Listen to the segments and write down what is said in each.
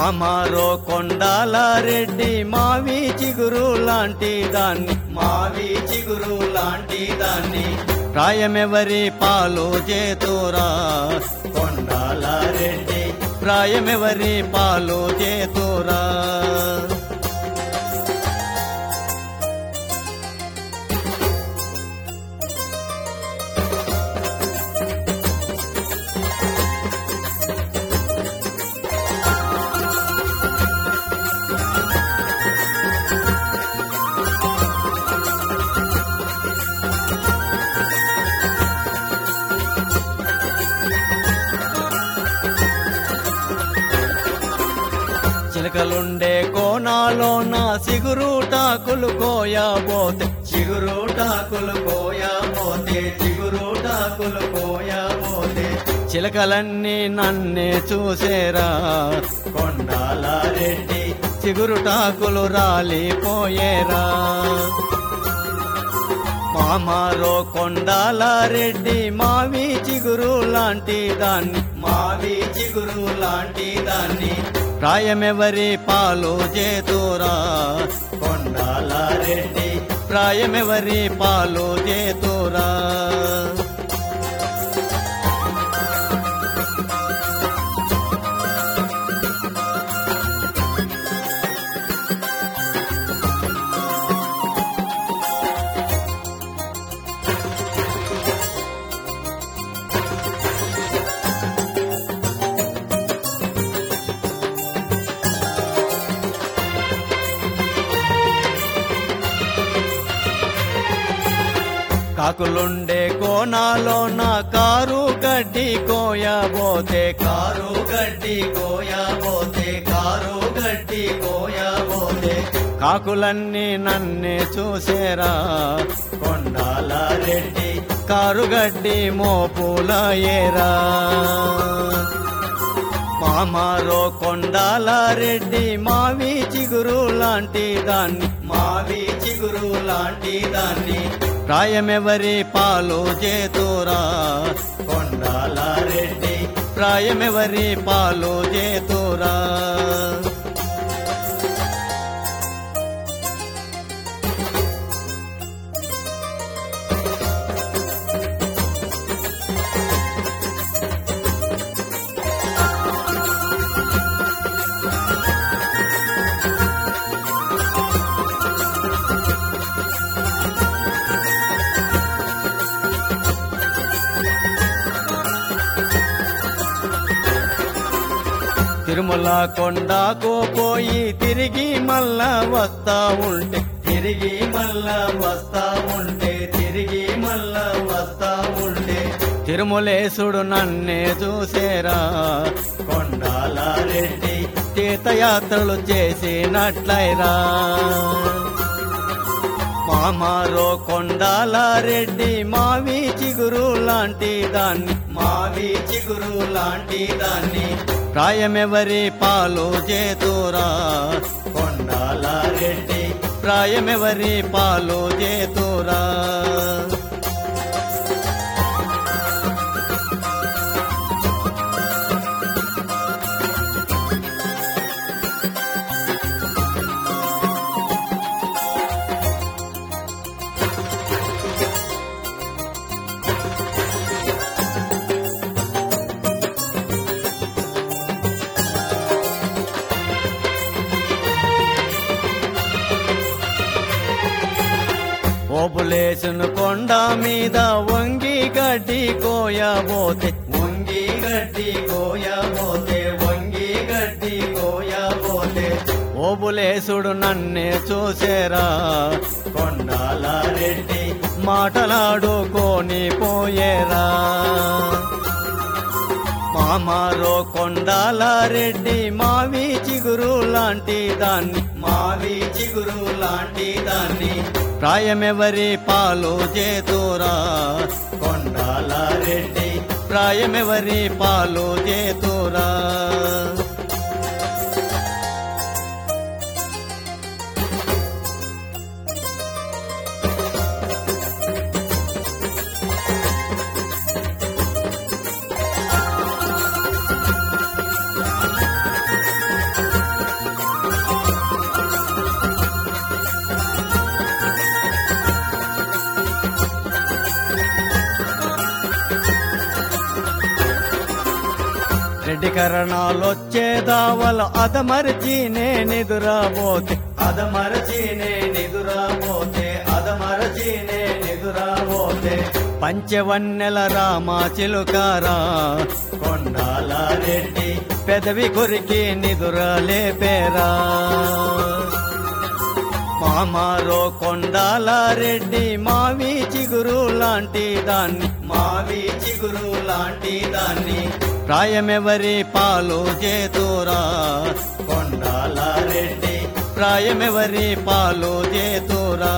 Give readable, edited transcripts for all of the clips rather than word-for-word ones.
మామారో కొండాల రెడ్డి మావి చిగురు లాంటి దాన్ని మావి చిగురు లాంటి దాన్ని ప్రాయమెవరి పాలు చేతురా కొండాల రెడ్డి ప్రాయమెవరి పాలు చేతురా చిలకలుండే కోనాలోన సిగురుటాకులు కోయబోతే చిగురుటాకులు కోయబోతే చిగురుటాకులు కోయబోతే చిలకలన్నీ నన్నే చూసేరా కొండాల రెడ్డి చిగురుటాకులు రాలిపోయేరా మామారో కొండాల రెడ్డి మావి చిగురు లాంటి దాన్ని మావి చిగురు లాంటి దాన్ని ప్రాయమెవరి పాలు చేతురా కొండాల రెడ్డి ప్రాయమెవరి పాలు చేతురా కాకులుండే కోనాలోన కారు గడ్డి కోయబోతే కారు గడ్డి కోయబోతే కారు గడ్డి కోయబోతే కాకులన్నీ నన్నే చూసేరా కొండాల రెడ్డి కారు గడ్డి మోపులయేరా మామారో కొండాల రెడ్డి మావి చిగురు లాంటి దాన్ని మావి చిగురు లాంటి దాన్ని ప్రాయమెవరి పాలు చేతురా కొండాల రెడ్డి ప్రాయమెవరి పాలు చేతురా తిరుమల కొండకు పోయి తిరిగి మళ్ళా వస్తా ఉంటే తిరిగి మళ్ళా వస్తా ఉంటే తిరిగి మళ్ళా వస్తా ఉంటే తిరుమలేశుడు నన్నే చూసేరా కొండాల రెడ్డి తీర్థయాత్రలు చేసినట్లయిరా మామారో కొండాల రెడ్డి మావి చిగురు లాంటి దాన్ని మావి చిగురు లాంటి దాన్ని ప్రాయమెవరి పాలు చేతురా కొండాల రెడ్డి ప్రాయమెవరి పాలు చేతురా ఓపులేసును కొండ మీద వంగి గడ్డి కోయబోతే వంగి గడ్డి కోయబోతే వంగి గడ్డి కోయబోతే ఓబులేసుడు నన్నే చూసేరా కొండాల రెడ్డి మాటలాడుకొని పోయేరా మామారో కొండాల రెడ్డి మావి చిగురు లాంటి దాన్ని మావి చిగురు లాంటి దాన్ని ప్రాయమెవరి పాలు చేతురా కొండాల రెడ్డి ప్రాయమెవరి పాలు చేతురా అధికరణాలొచ్చేదావల అదమరచి నేనెదురాబోతే పంచవన్నెల రామా చిలుకారా కొండాల రెడ్డి పెదవి కొరికి నిదురలేపేరా మామారో కొండాల రెడ్డి మావి చిగురు లాంటి దాన్ని ప్రాయమెవరి పాలు చేతురా కొండాల రెడ్డి ప్రాయమెవరి పాలు చేతురా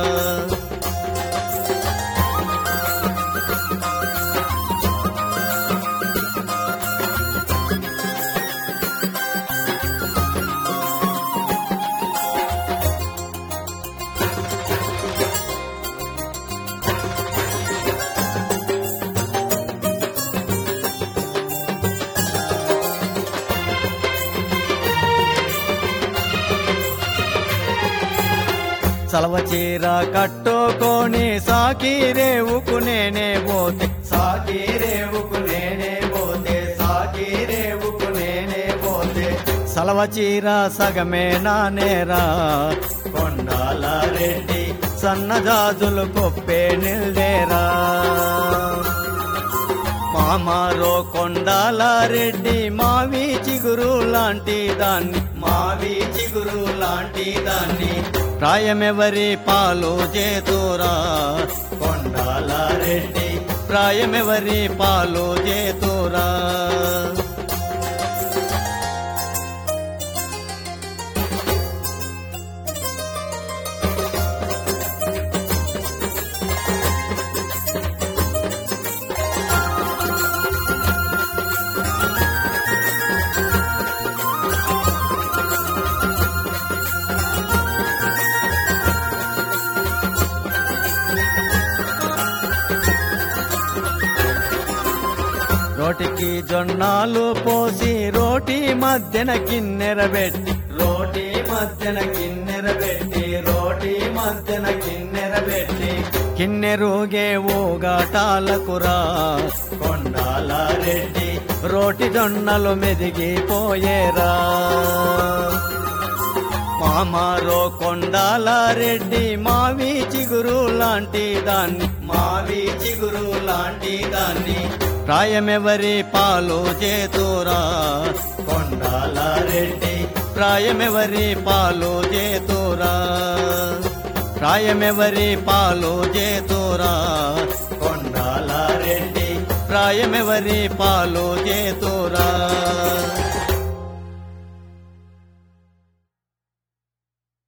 సలవ చీర కట్టుకొని సాకిరేవుకు నేనే పోతే సలవ చీర సగమే నానేరా కొండాల రెడ్డి సన్నజాజులు కొప్పే నిల్దేరా మామారో కొండాల రెడ్డి మావి చిగురు లాంటి దాన్ని ప్రాయమెవరి పాలు చేతురా కొండాల రెడ్డి ప్రాయమెవరి పాలు చేతురా రోటికి జొన్నాలు పోసి రోటి మధ్యన కిన్నెర పెట్టి కిన్నెరుగే ఊగాటాలకురా కొండాల రెడ్డి రోటి జొన్నలు మెదిగిపోయేరా మామారో కొండాల రెడ్డి మావి చిగురు లాంటి దాన్ని ప్రాయమెవరి పాలు చేతురా కొండాల రెడ్డి ప్రాయమెవరి పాలు చేతురా కొండాల రెడ్డి ప్రాయమెవరి పాలు చేతురా